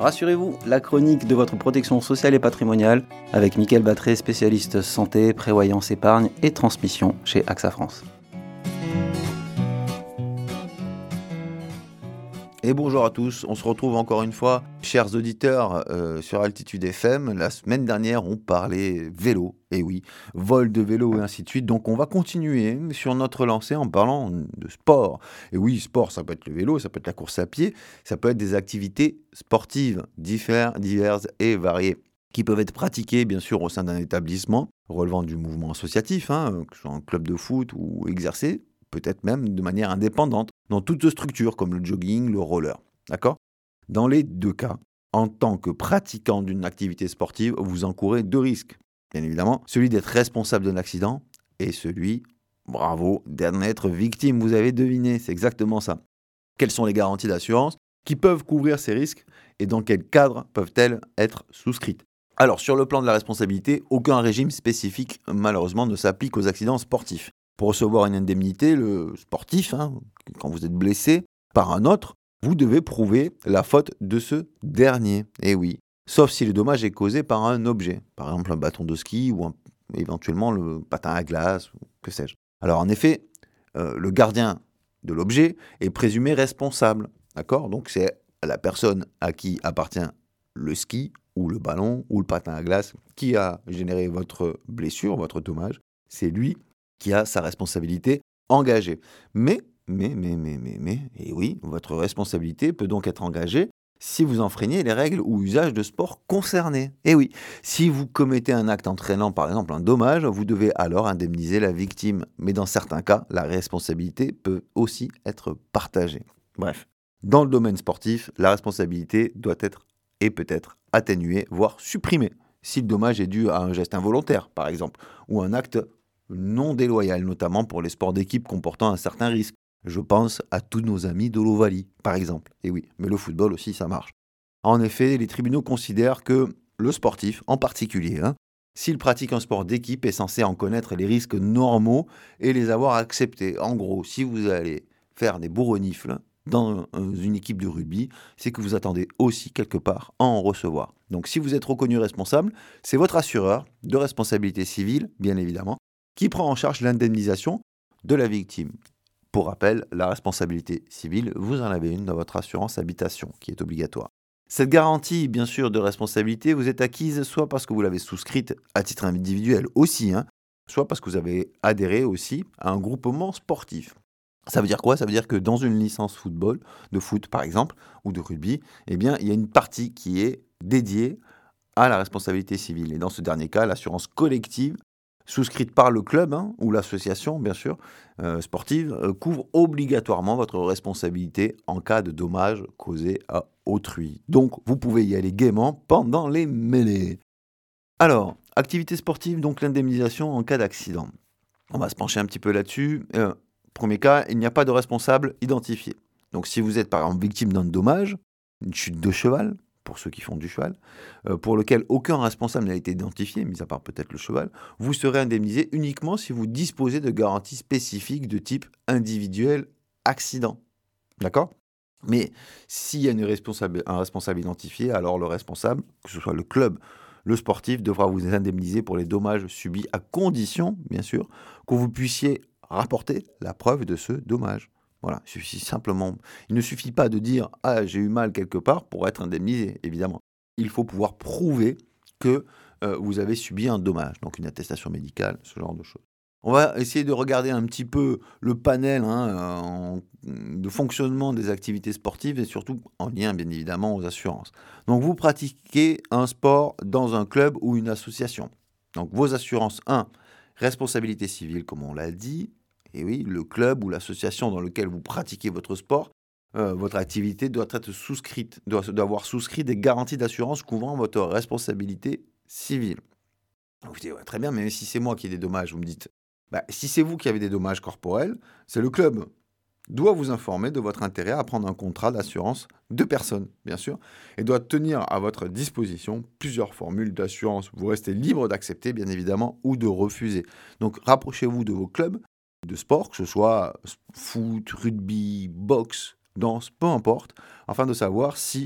Rassurez-vous, la chronique de votre protection sociale et patrimoniale avec Mickaël Battré, spécialiste santé, prévoyance, épargne et transmission chez AXA France. Et bonjour à tous, on se retrouve encore une fois, chers auditeurs, sur Altitude FM. La semaine dernière, on parlait vélo, et oui, vol de vélo et ainsi de suite. Donc on va continuer sur notre lancée en parlant de sport. Et oui, sport, ça peut être le vélo, ça peut être la course à pied, ça peut être des activités sportives diverses et variées, qui peuvent être pratiquées bien sûr au sein d'un établissement relevant du mouvement associatif, que ce soit un club de foot ou exercé, peut-être même de manière indépendante, dans toute structure comme le jogging, le roller. D'accord ? Dans les deux cas, en tant que pratiquant d'une activité sportive, vous encourez deux risques. Bien évidemment, celui d'être responsable d'un accident et celui, bravo, d'en être victime. Vous avez deviné, c'est exactement ça. Quelles sont les garanties d'assurance qui peuvent couvrir ces risques et dans quel cadre peuvent-elles être souscrites ? Alors, sur le plan de la responsabilité, aucun régime spécifique, malheureusement, ne s'applique aux accidents sportifs. Pour recevoir une indemnité, le sportif, quand vous êtes blessé par un autre, vous devez prouver la faute de ce dernier. Et oui, sauf si le dommage est causé par un objet, par exemple un bâton de ski ou éventuellement le patin à glace, ou que sais-je. Alors en effet, le gardien de l'objet est présumé responsable, d'accord ? Donc c'est la personne à qui appartient le ski ou le ballon ou le patin à glace qui a généré votre blessure, votre dommage. C'est lui qui a sa responsabilité engagée. Mais, et oui, votre responsabilité peut donc être engagée si vous enfreignez les règles ou usages de sport concernés. Et oui, si vous commettez un acte entraînant par exemple un dommage, vous devez alors indemniser la victime. Mais dans certains cas, la responsabilité peut aussi être partagée. Bref, dans le domaine sportif, la responsabilité doit être et peut être atténuée, voire supprimée, si le dommage est dû à un geste involontaire par exemple, ou un acte non déloyal, notamment pour les sports d'équipe comportant un certain risque. Je pense à tous nos amis de l'Ovalie, par exemple. Et oui, mais le football aussi, ça marche. En effet, les tribunaux considèrent que le sportif, en particulier, s'il pratique un sport d'équipe, est censé en connaître les risques normaux et les avoir acceptés. En gros, si vous allez faire des bourrenifles dans une équipe de rugby, c'est que vous attendez aussi quelque part à en recevoir. Donc si vous êtes reconnu responsable, c'est votre assureur de responsabilité civile, bien évidemment, qui prend en charge l'indemnisation de la victime. Pour rappel, la responsabilité civile, vous en avez une dans votre assurance habitation, qui est obligatoire. Cette garantie, bien sûr, de responsabilité vous est acquise soit parce que vous l'avez souscrite à titre individuel aussi, soit parce que vous avez adhéré aussi à un groupement sportif. Ça veut dire quoi ? Ça veut dire que dans une licence football, de foot par exemple, ou de rugby, eh bien, il y a une partie qui est dédiée à la responsabilité civile. Et dans ce dernier cas, l'assurance collective souscrite par le club ou l'association, bien sûr, sportive, couvre obligatoirement votre responsabilité en cas de dommages causés à autrui. Donc, vous pouvez y aller gaiement pendant les mêlées. Alors, activité sportive, donc l'indemnisation en cas d'accident. On va se pencher un petit peu là-dessus. Premier cas, il n'y a pas de responsable identifié. Donc, si vous êtes par exemple victime d'un dommage, une chute de cheval, pour ceux qui font du cheval, pour lequel aucun responsable n'a été identifié, mis à part peut-être le cheval, vous serez indemnisé uniquement si vous disposez de garanties spécifiques de type individuel accident. D'accord ? Mais s'il y a un responsable identifié, alors le responsable, que ce soit le club, le sportif, devra vous indemniser pour les dommages subis à condition, bien sûr, que vous puissiez rapporter la preuve de ce dommage. Voilà, il ne suffit pas de dire « Ah, j'ai eu mal quelque part » pour être indemnisé, évidemment. Il faut pouvoir prouver que vous avez subi un dommage, donc une attestation médicale, ce genre de choses. On va essayer de regarder un petit peu le panel de fonctionnement des activités sportives et surtout en lien, bien évidemment, aux assurances. Donc, vous pratiquez un sport dans un club ou une association. Donc, vos assurances, 1, responsabilité civile, comme on l'a dit. Et oui, le club ou l'association dans lequel vous pratiquez votre sport, votre activité doit être souscrite, doit avoir souscrit des garanties d'assurance couvrant votre responsabilité civile. Donc, vous dites, ouais, très bien, mais si c'est moi qui ai des dommages, vous me dites, si c'est vous qui avez des dommages corporels, c'est le club doit vous informer de votre intérêt à prendre un contrat d'assurance de personnes, bien sûr, et doit tenir à votre disposition plusieurs formules d'assurance. Vous restez libre d'accepter, bien évidemment, ou de refuser. Donc, rapprochez-vous de vos clubs de sport, que ce soit foot, rugby, boxe, danse, peu importe, afin de savoir si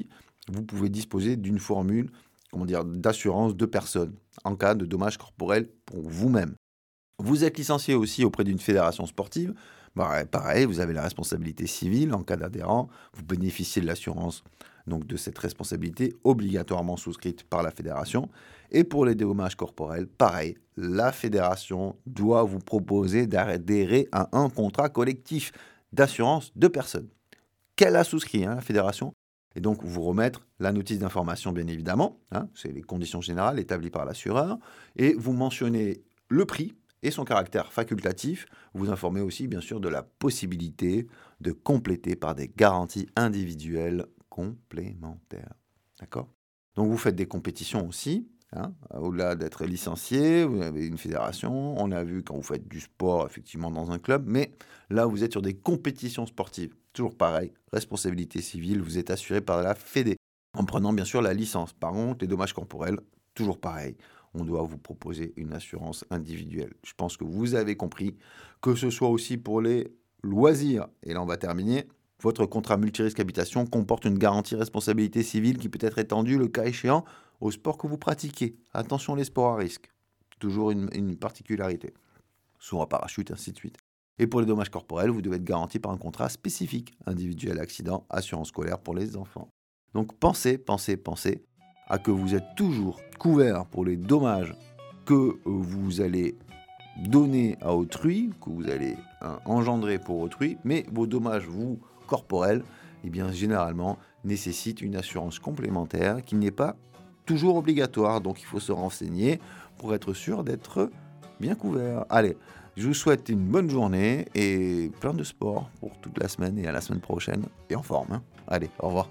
vous pouvez disposer d'une formule d'assurance de personnes en cas de dommages corporels pour vous-même. Vous êtes licencié aussi auprès d'une fédération sportive. Pareil, vous avez la responsabilité civile en cas d'adhérent. Vous bénéficiez de l'assurance donc de cette responsabilité obligatoirement souscrite par la fédération. Et pour les dommages corporels, pareil, la fédération doit vous proposer d'adhérer à un contrat collectif d'assurance de personnes qu'elle a souscrit, la fédération. Et donc, vous remettre la notice d'information, bien évidemment. C'est les conditions générales établies par l'assureur. Et vous mentionnez le prix et son caractère facultatif. Vous informez aussi, bien sûr, de la possibilité de compléter par des garanties individuelles complémentaires. D'accord ? Donc, vous faites des compétitions aussi. Au-delà d'être licencié, vous avez une fédération. On a vu quand vous faites du sport, effectivement, dans un club. Mais là, vous êtes sur des compétitions sportives. Toujours pareil, responsabilité civile, vous êtes assuré par la Fédé. En prenant, bien sûr, la licence. Par contre, les dommages corporels, toujours pareil. On doit vous proposer une assurance individuelle. Je pense que vous avez compris, que ce soit aussi pour les loisirs. Et là, on va terminer. Votre contrat multirisque habitation comporte une garantie responsabilité civile qui peut être étendue, le cas échéant, au sport que vous pratiquez. Attention, les sports à risque. Toujours une particularité. Saut en parachute, ainsi de suite. Et pour les dommages corporels, vous devez être garanti par un contrat spécifique, individuel accident, assurance scolaire pour les enfants. Donc pensez à que vous êtes toujours couvert pour les dommages que vous allez donner à autrui, que vous allez engendrer pour autrui, mais vos dommages, vous, corporels, généralement, nécessitent une assurance complémentaire qui n'est pas toujours obligatoire. Donc il faut se renseigner pour être sûr d'être bien couvert. Allez, je vous souhaite une bonne journée et plein de sport pour toute la semaine et à la semaine prochaine et en forme. Allez, au revoir.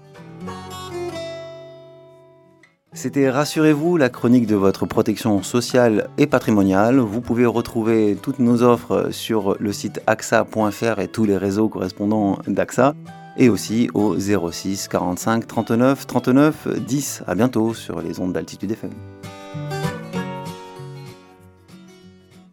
C'était Rassurez-vous, la chronique de votre protection sociale et patrimoniale. Vous pouvez retrouver toutes nos offres sur le site axa.fr et tous les réseaux correspondants d'AXA et aussi au 06 45 39 39 10. À bientôt sur les ondes d'Altitude FM.